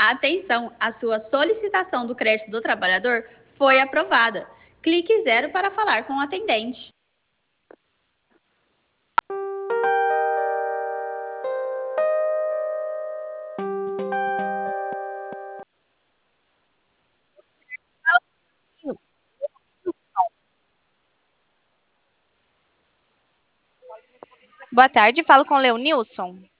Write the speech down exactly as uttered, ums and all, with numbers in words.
Atenção, a sua solicitação do crédito do trabalhador foi aprovada. Clique zero para falar com o atendente. Boa tarde, falo com o Leonilson.